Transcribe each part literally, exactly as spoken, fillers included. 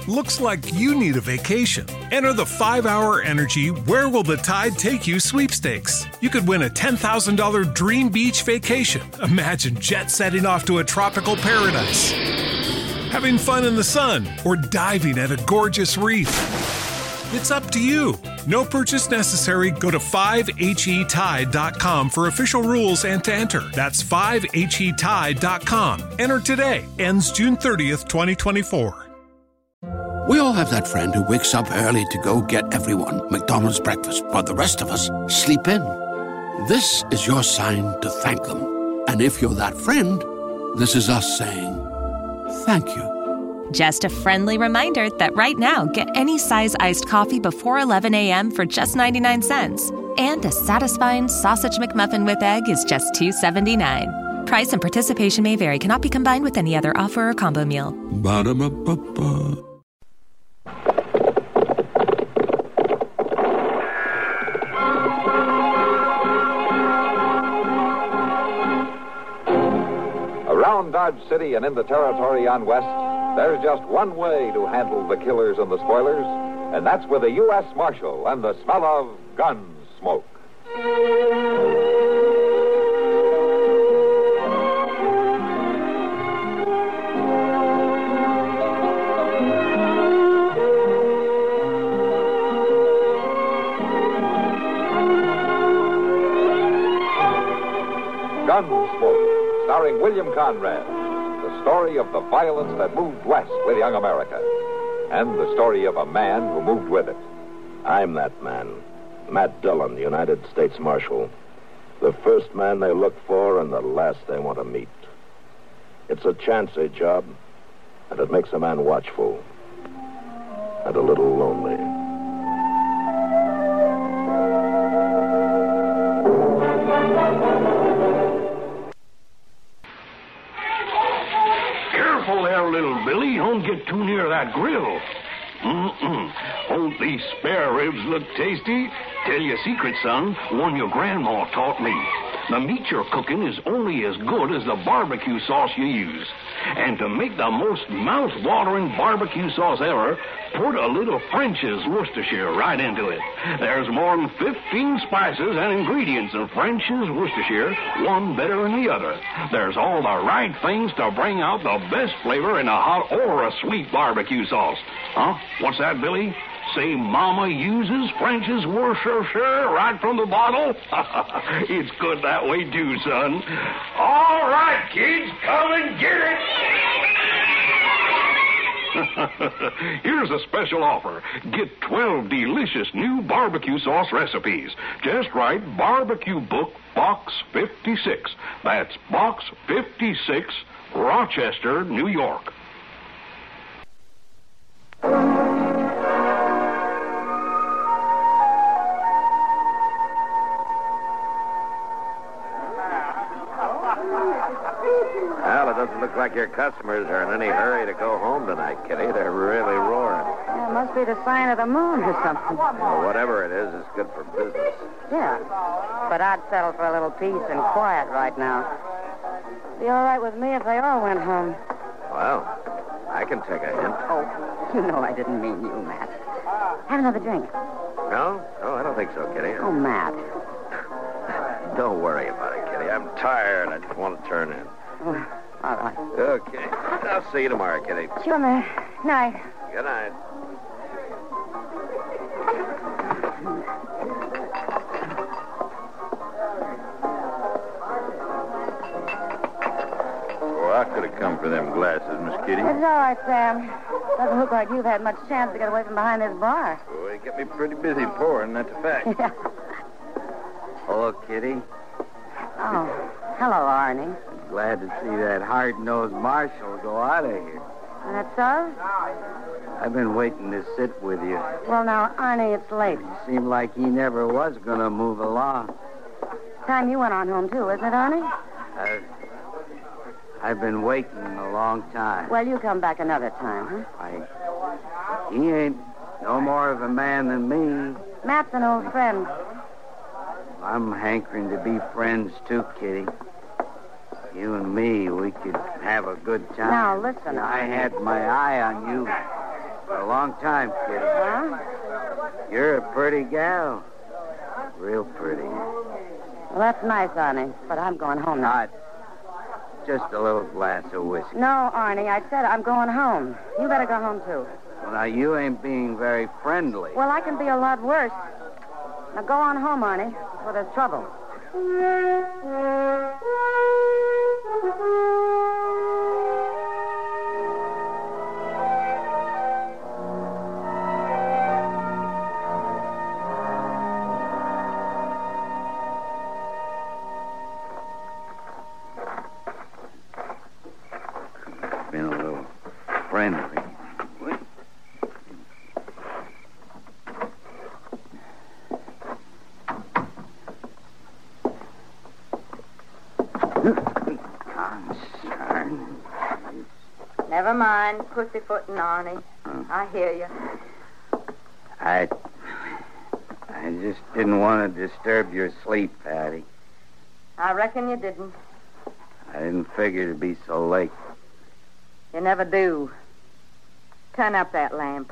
Looks like you need a vacation. Enter the five hour Energy Where Will the Tide Take You sweepstakes. You could win a ten thousand dollars dream beach vacation. Imagine jet setting off to a tropical paradise, having fun in the sun, or diving at a gorgeous reef. It's up to you. No purchase necessary. Go to five H E tide dot com for official rules and to enter. That's five H E tide dot com. Enter today. Ends June thirtieth, twenty twenty-four. We all have that friend who wakes up early to go get everyone McDonald's breakfast, while the rest of us sleep in. This is your sign to thank them. And if you're that friend, this is us saying thank you. Just a friendly reminder that right now, get any size iced coffee before eleven a.m. for just ninety-nine cents. And a satisfying sausage McMuffin with egg is just two seventy-nine. Price and participation may vary. Cannot be combined with any other offer or combo meal. Ba-da-ba-ba-ba. Around Dodge City and in the territory on West, there's just one way to handle the killers and the spoilers, and that's with a U S Marshal and the smell of gun smoke. Gunsmoke, starring William Conrad. The story of the violence that moved west with young America. And the story of a man who moved with it. I'm that man. Matt Dillon, the United States Marshal. The first man they look for and the last they want to meet. It's a chancy job, and it makes a man watchful. And a little lonely. Careful there, little Billy. Don't get too near that grill. Mm-mm. Don't these spare ribs look tasty? Tell you a secret, son. One your grandma taught me. The meat you're cooking is only as good as the barbecue sauce you use. And to make the most mouth-watering barbecue sauce ever, put a little French's Worcestershire right into it. There's more than fifteen spices and ingredients in French's Worcestershire, one better than the other. There's all the right things to bring out the best flavor in a hot or a sweet barbecue sauce. Huh? What's that, Billy? Say Mama uses French's Worcestershire right from the bottle? It's good that way, too, son. All right, kids, come and get it. Here's a special offer. Get twelve delicious new barbecue sauce recipes. Just write Barbecue Book Box fifty-six. That's Box fifty-six, Rochester, New York. Well, it doesn't look like your customers are in any hurry to go home tonight, Kitty. They're really roaring. Yeah, it must be the sign of the moon or something. Well, whatever it is, it's good for business. Yeah, but I'd settle for a little peace and quiet right now. Be all right with me if they all went home. Well, I can take a hint. Oh, you know I didn't mean you, Matt. Have another drink. No? No, I don't think so, Kitty. Oh, Matt. Don't worry about it, Kitty. I'm tired. I just want to turn in. Oh, all right. Okay. I'll see you tomorrow, Kitty. Sure, Matt. Night. Good night. Oh, I could have come for them glasses, Miss Kitty. It's all right, Sam. Doesn't look like you've had much chance to get away from behind this bar. Oh, they get me pretty busy pouring, that's a fact. Yeah. Hello, Kitty. Oh, hello, Arnie. Glad to see that hard-nosed Marshal go out of here. That's so? I've been waiting to sit with you. Well, now, Arnie, it's late. Seemed like he never was going to move along. Time you went on home, too, isn't it, Arnie? I've, I've been waiting a long time. Well, you come back another time, huh? I, he ain't no more of a man than me. Matt's an old friend. I'm hankering to be friends, too, Kitty. You and me, we could have a good time. Now, listen. I had my eye on you for a long time, Kitty. Huh? You're a pretty gal. Real pretty. Well, that's nice, Arnie, but I'm going home now. Not just a little glass of whiskey. No, Arnie, I said I'm going home. You better go home, too. Well, now, you ain't being very friendly. Well, I can be a lot worse. Now, go on home, Arnie, before there's trouble. Been a little friendly. Concern. Never mind, pussyfooting, Arnie. Huh? I hear you. I... I just didn't want to disturb your sleep, Patty. I reckon you didn't. I didn't figure it'd be so late. You never do. Turn up that lamp.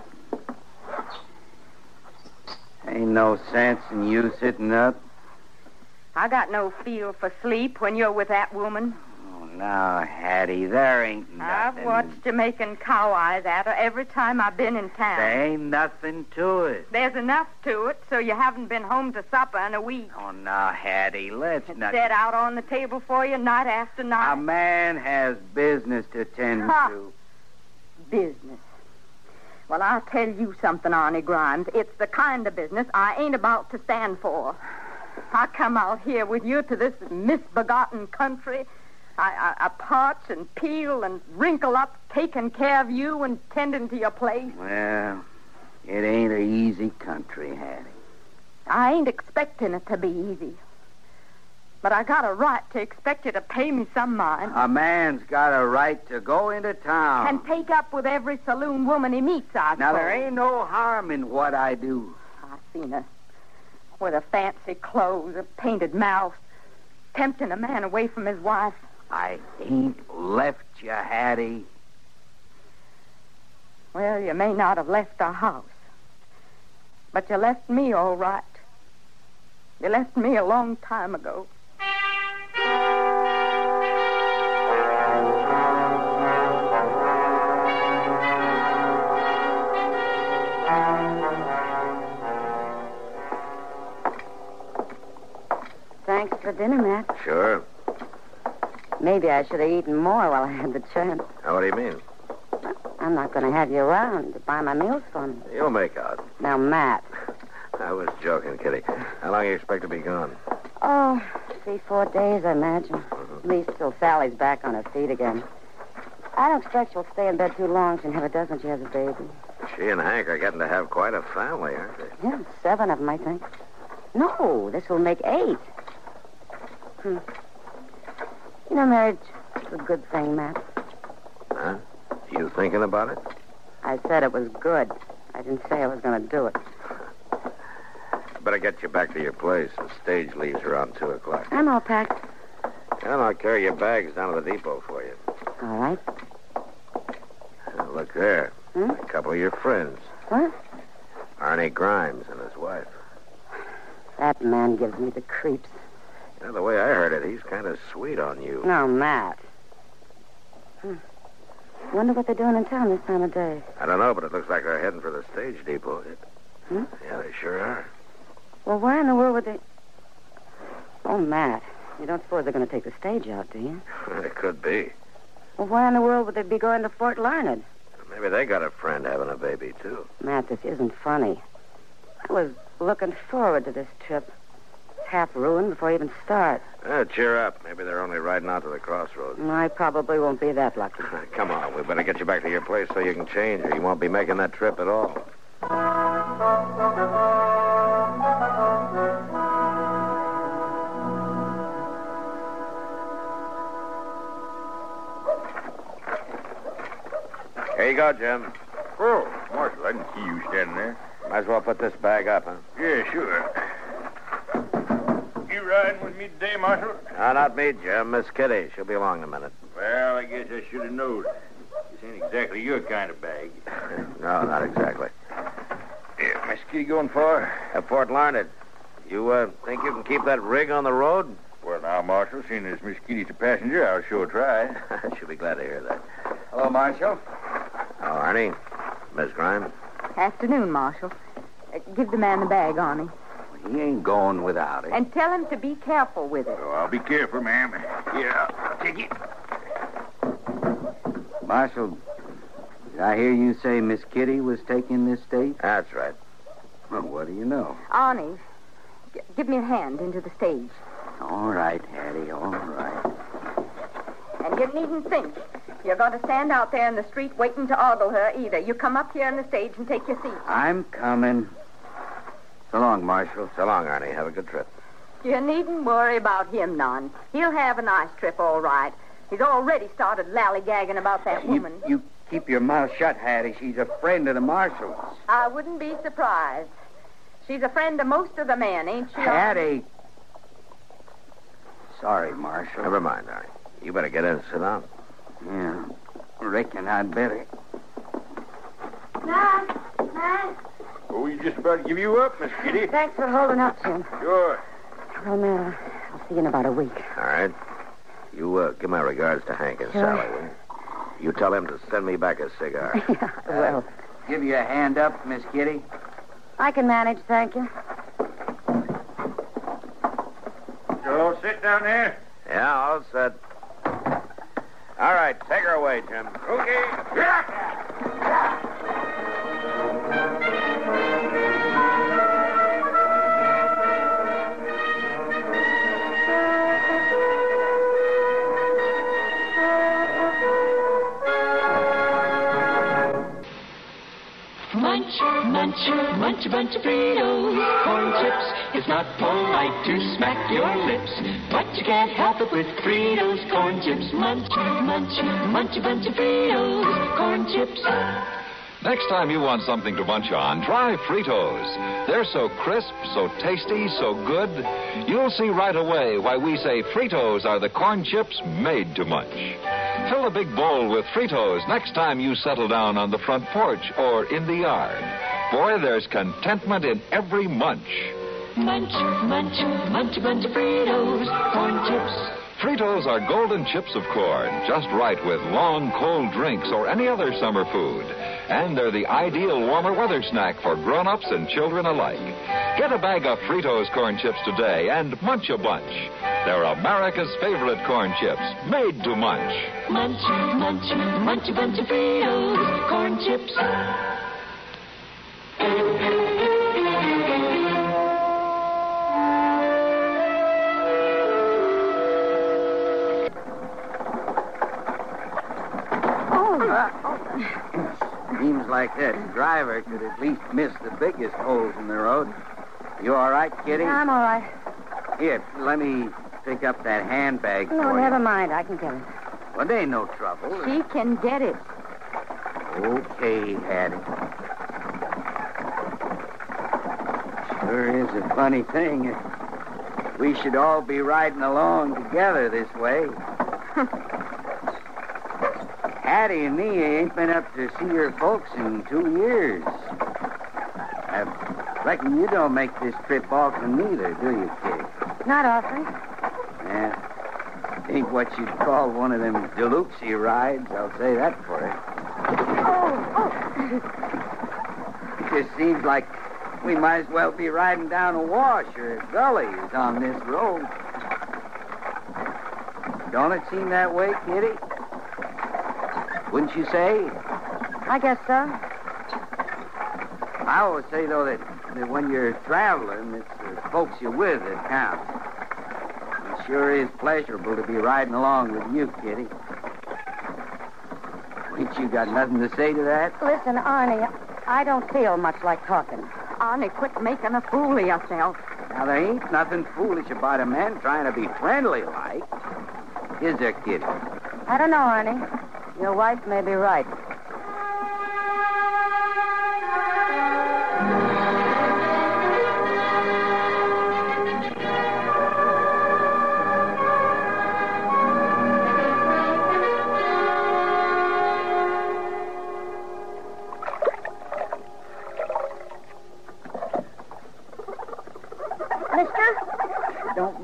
Ain't no sense in you sitting up. I got no feel for sleep when you're with that woman. Oh, now, Hattie, there ain't nothing. I've watched you making cow eyes at her every time I've been in town. There ain't nothing to it. There's enough to it, so you haven't been home to supper in a week. Oh, now, Hattie, let's It's not... set out on the table for you night after night. A man has business to tend Ha. to. Business. Well, I'll tell you something, Arnie Grimes. It's the kind of business I ain't about to stand for. I come out here with you to this misbegotten country. I, I, I parch and peel and wrinkle up, taking care of you and tending to your place. Well, it ain't a easy country, Hattie. I ain't expecting it to be easy. But I got a right to expect you to pay me some mind. A man's got a right to go into town. And take up with every saloon woman he meets, I Now, suppose. there ain't no harm in what I do. I seen her with her fancy clothes, her painted mouth, tempting a man away from his wife. I ain't left you, Hattie. Well, you may not have left our house, but you left me all right. You left me a long time ago. Thanks for dinner, Matt. Sure. Maybe I should have eaten more while I had the chance. Now, what do you mean? I'm not going to have you around to buy my meals for me. You'll make out. Now, Matt. I was joking, Kitty. How long do you expect to be gone? Oh, three, four days, I imagine. At least till Sally's back on her feet again. I don't expect she'll stay in bed too long. She never does when she has a baby. She and Hank are getting to have quite a family, aren't they? Yeah, seven of them, I think. No, this will make eight. Hmm. You know, marriage is a good thing, Matt. Huh? You thinking about it? I said it was good. I didn't say I was going to do it. Better get you back to your place. The stage leaves around two o'clock. I'm all packed. And I'll carry your bags down to the depot for you. All right. Now, look there. Hmm? A couple of your friends. What? Arnie Grimes and his wife. That man gives me the creeps. You know, the way I heard it, he's kind of sweet on you. No, Matt. Hmm. Wonder what they're doing in town this time of day. I don't know, but it looks like they're heading for the stage depot. Hmm? Yeah, they sure are. Well, why in the world would they... Oh, Matt, you don't suppose they're going to take the stage out, do you? It could be. Well, why in the world would they be going to Fort Larned? Maybe they got a friend having a baby, too. Matt, this isn't funny. I was looking forward to this trip. It's half ruined before I even start. Uh, cheer up. Maybe they're only riding out to the crossroads. I probably won't be that lucky. Come on, we better get you back to your place so you can change, or you won't be making that trip at all. Here you go, Jim. Oh, Marshal, I didn't see you standing there. Might as well put this bag up, huh? Yeah, sure. You riding with me today, Marshal? No, not me, Jim. Miss Kitty. She'll be along in a minute. Well, I guess I should have known. This ain't exactly your kind of bag. No, not exactly. Yeah, Miss Kitty going far? Uh, Port Larned, you uh, think you can keep that rig on the road? Well, now, Marshal, seeing as Miss Kitty's a passenger, I'll sure try. She'll be glad to hear that. Hello, Marshal. Oh, Arnie. Miss Grimes. Afternoon, Marshal. Uh, give the man the bag, Arnie. He ain't going without it. And tell him to be careful with it. Oh, I'll be careful, ma'am. Yeah, I'll take it. Marshal, did I hear you say Miss Kitty was taking this stage? That's right. Well, what do you know? Arnie, g- give me a hand into the stage. All right, Hattie, all right. And you needn't think you're going to stand out there in the street waiting to ogle her either. You come up here on the stage and take your seat. I'm coming. So long, Marshal. So long, Arnie. Have a good trip. You needn't worry about him none. He'll have a nice trip, all right. He's already started lollygagging about that woman. You, you keep your mouth shut, Hattie. She's a friend of the Marshal's. I wouldn't be surprised. She's a friend of most of the men, ain't she? Hattie. Sorry, Marshal. Never mind, Arnie. You better get in and sit down. Yeah, reckon I'd better. Ma, Ma. Oh, we just about to give you up, Miss Kitty. Thanks for holding up, Jim. Sure. Well, man, I'll see you in about a week. All right. You uh, give my regards to Hank and Sure. Sally, will you? You tell him to send me back a cigar. Yeah, well, Give you a hand up, Miss Kitty. I can manage, thank you. You'll all sit down there. Yeah, all set. All right, take her away, Jim. Okay. Yeah. Munch, munch, munch a bunch of Fritos, corn chips. It's not polite to smack your lips, but you can't help it with Fritos, corn chips. Munch, munch, munch a bunch of Fritos, corn chips. Next time you want something to munch on, try Fritos. They're so crisp, so tasty, so good. You'll see right away why we say Fritos are the corn chips made to munch. Fill a big bowl with Fritos next time you settle down on the front porch or in the yard. Boy, there's contentment in every munch. Munch, munch, munch a bunch of Fritos, corn chips. Fritos are golden chips of corn, just right with long, cold drinks or any other summer food. And they're the ideal warmer weather snack for grown-ups and children alike. Get a bag of Fritos corn chips today and munch a bunch. They're America's favorite corn chips, made to munch. Munch, munch, munch a bunch of Fritos, corn chips. Seems like that driver could at least miss the biggest holes in the road. You all right, Kitty? I'm all right. Here, let me pick up that handbag No, for never you. mind. I can get it. Well, there ain't no trouble. She can get it. Okay, Hattie. Sure is a funny thing. We should all be riding along together this way. Hattie and me ain't been up to see her folks in two years. I reckon you don't make this trip often neither, do you, Kitty? Not often. Yeah. Ain't what you'd call one of them deluxy rides, I'll say that for it. Oh, It just seems like we might as well be riding down a wash or a gully as on this road. Don't it seem that way, Kitty? Wouldn't you say? I guess so. I always say, though, that, that when you're traveling, it's the folks you're with that count. It sure is pleasurable to be riding along with you, Kitty. Ain't you got nothing to say to that? Listen, Arnie, I don't feel much like talking. Arnie, quit making a fool of yourself. Now, there ain't nothing foolish about a man trying to be friendly like. Is there, Kitty? I don't know, Arnie. Your wife may be right.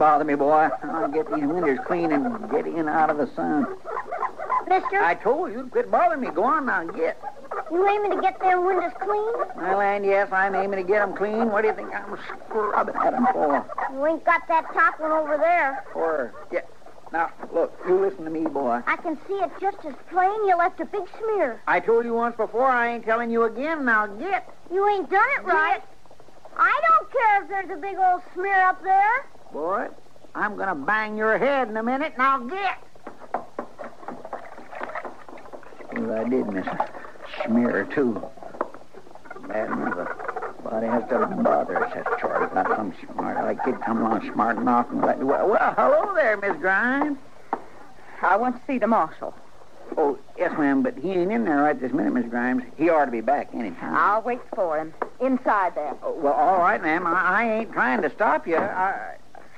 bother me, boy. I'll get these windows clean and get in out of the sun. Mister? I told you, quit bothering me. Go on now, get. You aiming to get them windows clean? Well, and yes, I'm aiming to get them clean. What do you think I'm scrubbing at them for? You ain't got that top one over there. For, yeah. Now, look, you listen to me, boy. I can see it just as plain. You left a big smear. I told you once before. I ain't telling you again. Now, get. You ain't done it right. I don't care if there's a big old smear up there. Boy, I'm going to bang your head in a minute. Now, get. Well, I did miss a smear or two. Bad enough a body has to bother such chores. Not some smart like kid come along smart and off and let me. Well, well, hello there, Miss Grimes. I want to see the marshal. Oh, yes, ma'am, but he ain't in there right this minute, Miss Grimes. He ought to be back any time. I'll wait for him. Inside there. Oh, well, all right, ma'am. I, I ain't trying to stop you. I...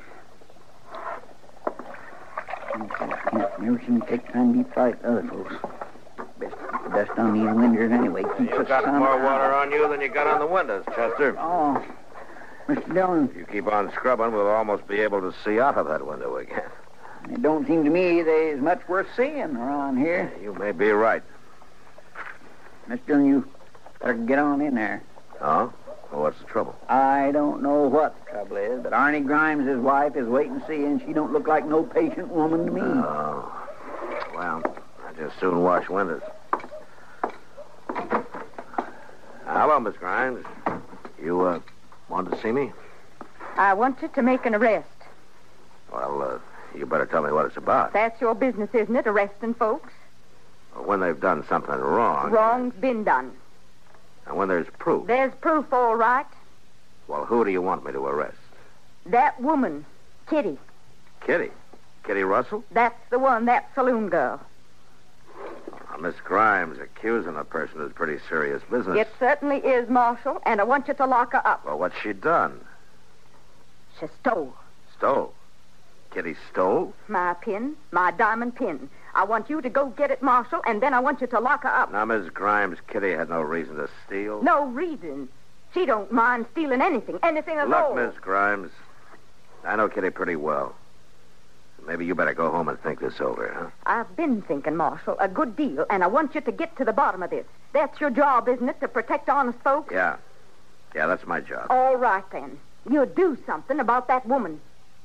Never seen you take time to eat like other folks. Best dust on these windows anyway. Keep You the got sun more out. water on you than you got on the windows, Chester. Oh, Mister Dillon. If you keep on scrubbing, we'll almost be able to see out of that window again. It don't seem to me there's much worth seeing around here. You may be right. Mister Dillon, you better get on in there. Oh? Well, what's the trouble? I don't know what the trouble is, but Arnie Grimes, his wife, is waiting to see, and she don't look like no patient woman to me. Oh. Well, I just soon wash windows. Hello, Miss Grimes. You, uh, wanted to see me? I want you to make an arrest. Well, uh, you better tell me what it's about. That's your business, isn't it, arresting folks? When they've done something wrong. Wrong's been done. And when there's proof. There's proof, all right. Well, who do you want me to arrest? That woman, Kitty. Kitty? Kitty Russell? That's the one, that saloon girl. Uh, Miss Grimes accusing a person is pretty serious business. It certainly is, Marshal, and I want you to lock her up. Well, what's she done? She stole Stole? Kitty stole? my pin, my diamond pin. I want you to go get it, Marshal, and then I want you to lock her up. Now, Miss Grimes, Kitty had no reason to steal. No reason. She don't mind stealing anything, anything at all. Look, Miss Grimes, I know Kitty pretty well. Maybe you better go home and think this over, huh? I've been thinking, Marshal, a good deal, and I want you to get to the bottom of this. That's your job, isn't it, to protect honest folks? Yeah. Yeah, that's my job. All right, then. You do something about that woman.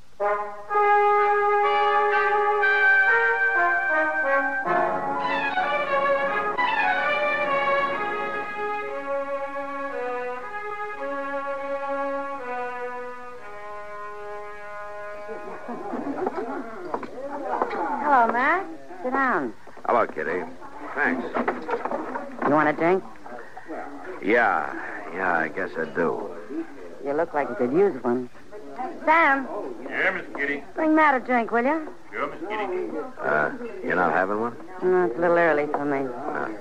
Hello, Matt. Sit down. Hello, Kitty. Thanks. You want a drink? Yeah. Yeah, I guess I do. You look like you could use one. Sam, Yeah, Miss Kitty. bring Matt a drink, will you? Sure, Miss Kitty. Uh, you're not having one? No, it's a little early for me. Uh.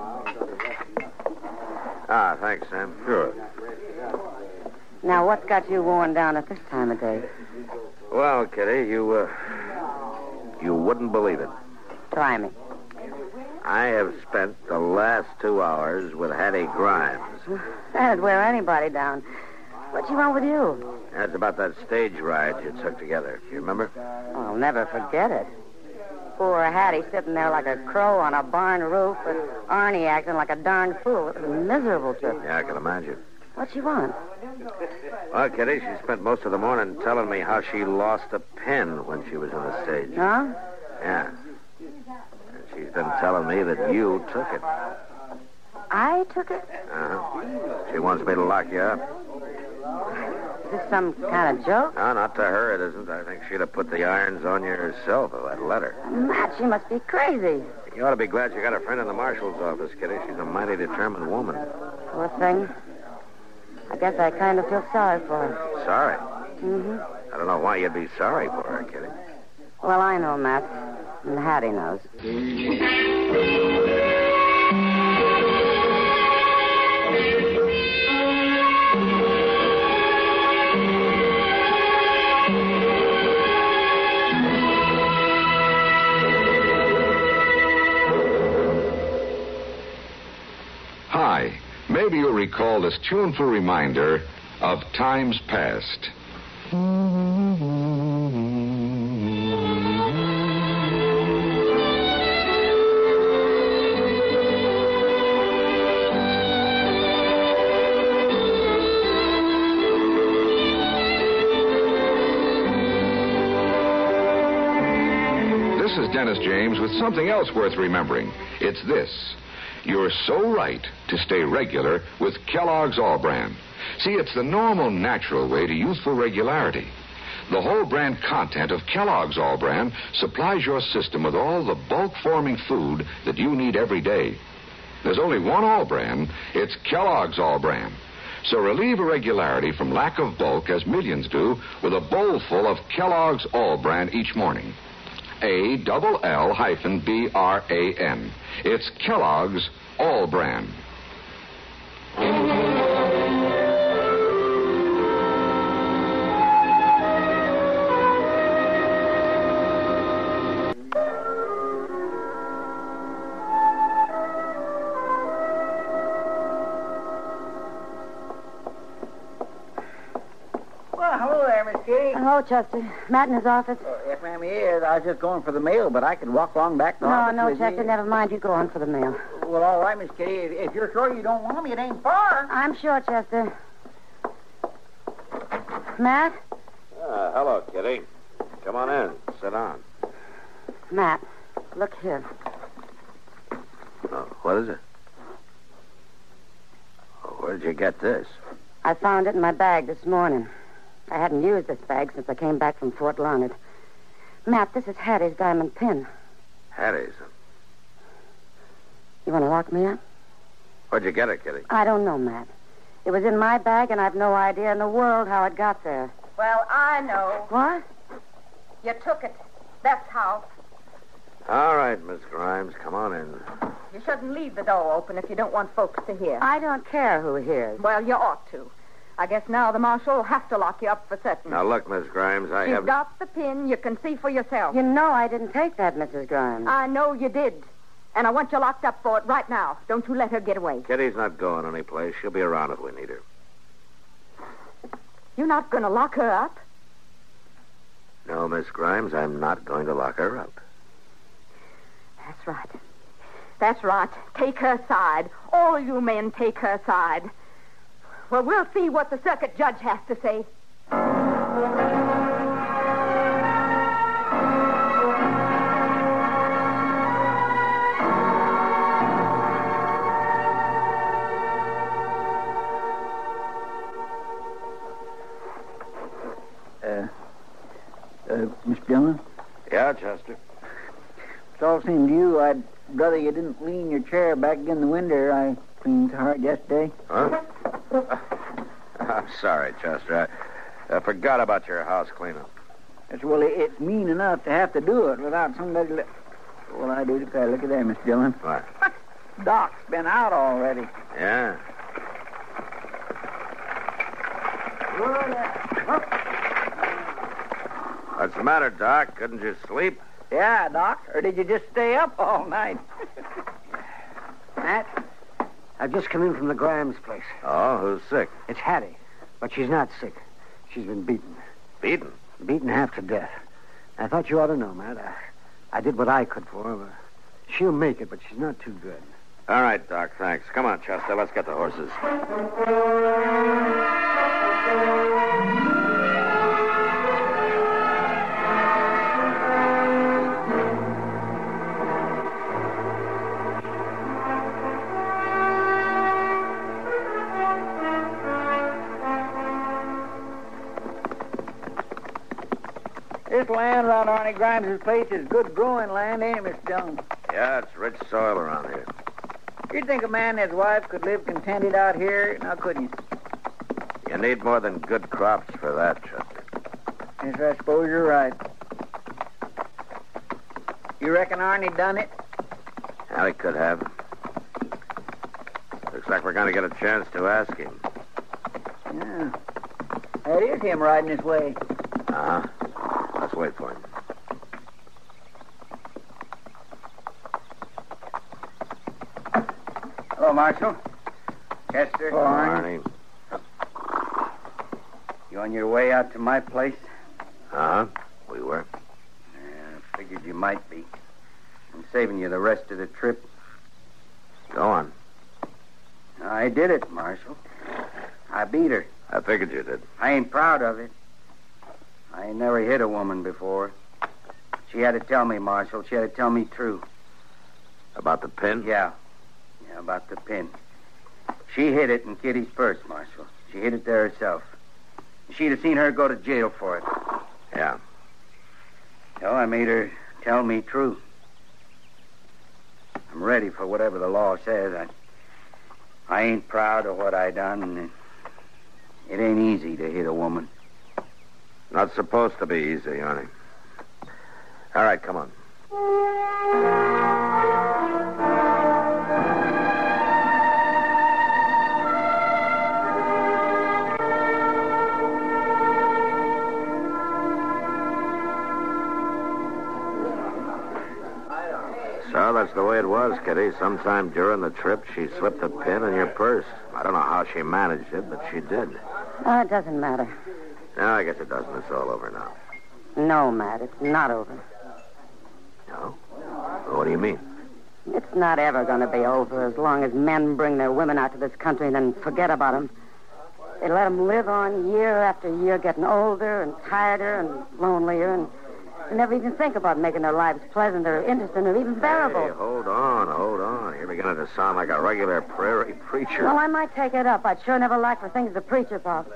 Ah, thanks, Sam. Sure. Now, what's got you worn down at this time of day? Well, Kitty, you, uh, you wouldn't believe it. Try me. I have spent the last two hours with Hattie Grimes. That'd wear anybody down. What's wrong with you? That's about that stage ride you took together. You remember? I'll never forget it. Poor Hattie sitting there like a crow on a barn roof, with Arnie acting like a darn fool. It was a miserable trip. Yeah, I can imagine. What you want? Well, Kitty, she spent most of the morning telling me how she lost a pen when she was on the stage. Huh? Yeah. And she's been telling me that you took it. I took it? Uh-huh. She wants me to lock you up. Is this some kind of joke? No, not to her, it isn't. I think she'd have put the irons on you herself if I'd let her. Matt, she must be crazy. You ought to be glad you got a friend in the marshal's office, Kitty. She's a mighty determined woman. Poor thing. I guess I kind of feel sorry for her. Sorry? Mm-hmm. I don't know why you'd be sorry for her, Kitty. Well, I know, Matt. And Hattie knows. Hi. Maybe you'll recall this tuneful reminder of times past. Dennis James with something else worth remembering. It's this. You're so right to stay regular with Kellogg's All-Bran. See, it's the normal, natural way to youthful regularity. The whole brand content of Kellogg's All-Bran supplies your system with all the bulk-forming food that you need every day. There's only one All-Bran. It's Kellogg's All-Bran. So relieve irregularity from lack of bulk, as millions do, with a bowl full of Kellogg's All-Bran each morning. A double L hyphen B R A N. It's Kellogg's All-Bran. Hello, Chester. Matt in his office? Oh, yes, ma'am, he is. I was just going for the mail, but I could walk along back to the No, office no, with Chester, you. never mind. You go on for the mail. Well, all right, Miss Kitty. If you're sure you don't want me, it ain't far. I'm sure, Chester. Matt? Uh, hello, Kitty. Come on in. Sit down. Matt, look here. Oh, what is it? Oh, where'd you get this? I found it in my bag this morning. I hadn't used this bag since I came back from Fort Larned. Matt, this is Hattie's diamond pin. Hattie's. You want to lock me up? Where'd you get it, Kitty? I don't know, Matt. It was in my bag, and I've no idea in the world how it got there. Well, I know. What? You took it. That's how. All right, Miss Grimes, come on in. You shouldn't leave the door open if you don't want folks to hear. I don't care who hears. Well, you ought to. I guess now the marshal will have to lock you up for certain. Now, look, Miss Grimes, I She's have... got the pin. You can see for yourself. You know I didn't take that, Missus Grimes. I know you did. And I want you locked up for it right now. Don't you let her get away. Kitty's not going anyplace. She'll be around if we need her. You're not going to lock her up? No, Miss Grimes, I'm not going to lock her up. That's right. That's right. Take her side. All you men take her side. Well, we'll see what the circuit judge has to say. Uh, uh, Miss Dillon? Yeah, Chester? It's all seemed to you. I'd rather you didn't lean your chair back against the window. I cleaned so hard yesterday. Huh? I'm sorry, Chester. I, I forgot about your house cleanup. It's, well, it- it's mean enough to have to do it without somebody... Li- well, I do declare. Look at there, Miss Dillon. What? Doc's been out already. Yeah. What's the matter, Doc? Couldn't you sleep? Yeah, Doc. Or did you just stay up all night? Matt, I've just come in from the Grimes place. Oh, who's sick? It's Hattie, but she's not sick. She's been beaten. Beaten? Beaten half to death. I thought you ought to know, Matt. I, I did what I could for her. But she'll make it, but she's not too good. All right, Doc, thanks. Come on, Chester. Let's get the horses. This land around Arnie Grimes' place is good growing land, ain't it, Miss Dillon? Yeah, it's rich soil around here. You'd think a man and his wife could live contented out here, now couldn't you? You need more than good crops for that, Chester. Yes, I suppose you're right. You reckon Arnie done it? Well, he could have. Looks like we're going to get a chance to ask him. Yeah. That is him riding his way. Uh-huh. Let's wait for him. Hello, Marshal. Chester. Oh, Arnie. You on your way out to my place? Uh-huh. We were. Yeah, I figured you might be. I'm saving you the rest of the trip. Go on. I did it, Marshal. I beat her. I figured you did. I ain't proud of it. I ain't never hit a woman before. She had to tell me, Marshal. She had to tell me true. About the pin? Yeah. Yeah, about the pin. She hid it in Kitty's purse, Marshal. She hid it there herself. She'd have seen her go to jail for it. Yeah. So I made her tell me true. I'm ready for whatever the law says. I I ain't proud of what I done, and it ain't easy to hit a woman. Not supposed to be easy, Arnie. All right, come on. So that's the way it was, Kitty. Sometime during the trip, she slipped a pin in your purse. I don't know how she managed it, but she did. Oh, it doesn't matter. No, I guess it doesn't. It's all over now. No, Matt, it's not over. No? What do you mean? It's not ever going to be over as long as men bring their women out to this country and then forget about them. They let them live on year after year, getting older and tireder and lonelier, and they never even think about making their lives pleasant or interesting or even bearable. Hey, hold on, hold on. You're beginning to sound like a regular prairie preacher. Well, I might take it up. I'd sure never like for things to preach about.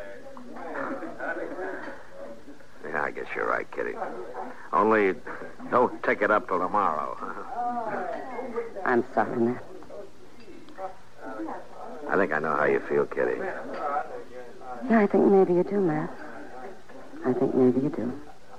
Yeah, I guess you're right, Kitty. Only don't take it up till tomorrow. I'm sorry, Matt. I think I know how you feel, Kitty. Yeah, I think maybe you do, Matt. I think maybe you do.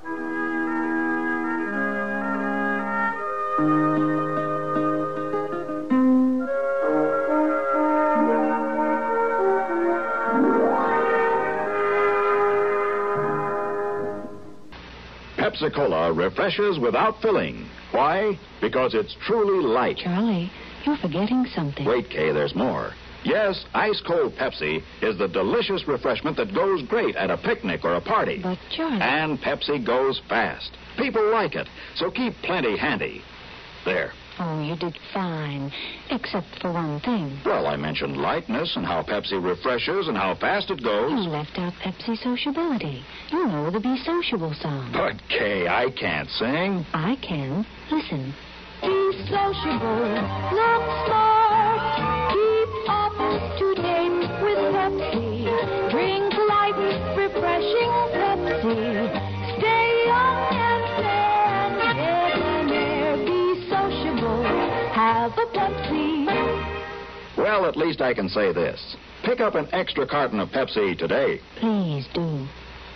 Pepsi-Cola refreshes without filling. Why? Because it's truly light. Charlie, you're forgetting something. Wait, Kay, there's more. Yes, ice-cold Pepsi is the delicious refreshment that goes great at a picnic or a party. But, Charlie... And Pepsi goes fast. People like it, so keep plenty handy. There. Oh, you did fine, except for one thing. Well, I mentioned lightness and how Pepsi refreshes and how fast it goes. You left out Pepsi sociability. You know the Be Sociable song. But, Kay, I can't sing. I can. Listen. Be sociable, look smart, keep up to date with Pepsi. Drink light, refreshing Pepsi. Stay young and fair and debonair. Be sociable, have a Pepsi. Well, at least I can say this. Pick up an extra carton of Pepsi today. Please do.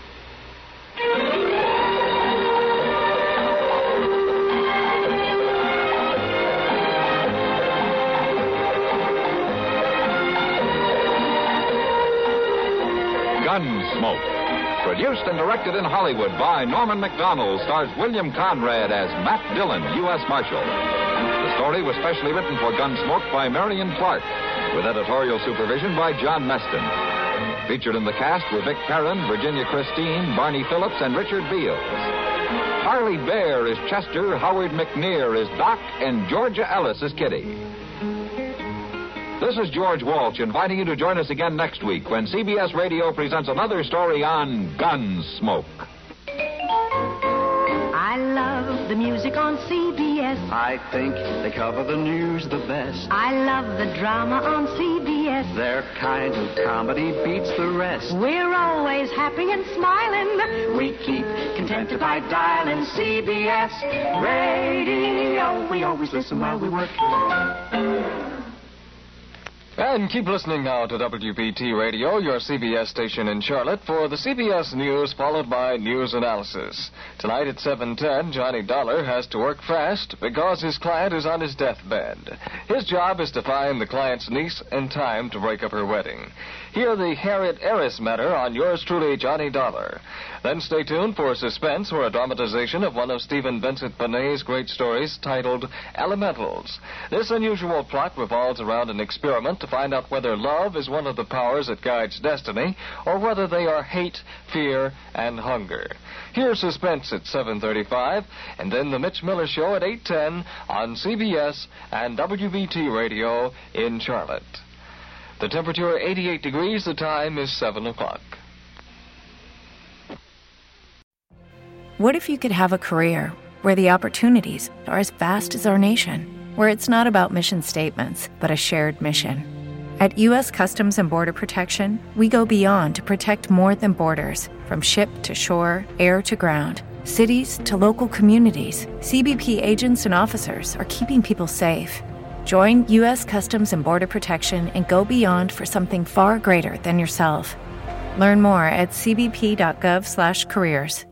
Gunsmoke. Produced and directed in Hollywood by Norman Macdonald, stars William Conrad as Matt Dillon, U S Marshal. The story was specially written for Gunsmoke by Marion Clark, with editorial supervision by John Meston. Featured in the cast were Vic Perrin, Virginia Christine, Barney Phillips, and Richard Beals. Harley Bear is Chester, Howard McNear is Doc, and Georgia Ellis is Kitty. This is George Walsh inviting you to join us again next week when C B S Radio presents another story on Gunsmoke. I love the music on C B S. I think they cover the news the best. I love the drama on C B S. Their kind of comedy beats the rest. We're always happy and smiling. We keep contented by dialing C B S Radio. We always listen while we work. And keep listening now to W B T Radio, your C B S station in Charlotte, for the C B S News followed by news analysis. Tonight at seven ten, Johnny Dollar has to work fast because his client is on his deathbed. His job is to find the client's niece in time to break up her wedding. Hear the Harriet Eris matter on yours truly, Johnny Dollar. Then stay tuned for suspense or a dramatization of one of Stephen Vincent Benet's great stories titled Elementals. This unusual plot revolves around an experiment to find out whether love is one of the powers that guides destiny or whether they are hate, fear, and hunger. Hear Suspense at seven thirty-five, and then The Mitch Miller Show at eight ten on C B S and W B T Radio in Charlotte. The temperature eighty-eight degrees, the time is seven o'clock. What if you could have a career where the opportunities are as vast as our nation, where it's not about mission statements, but a shared mission. At U S Customs and Border Protection, we go beyond to protect more than borders, from ship to shore, air to ground, cities to local communities. C B P agents and officers are keeping people safe. Join U S Customs and Border Protection and go beyond for something far greater than yourself. Learn more at c b p dot gov slash careers.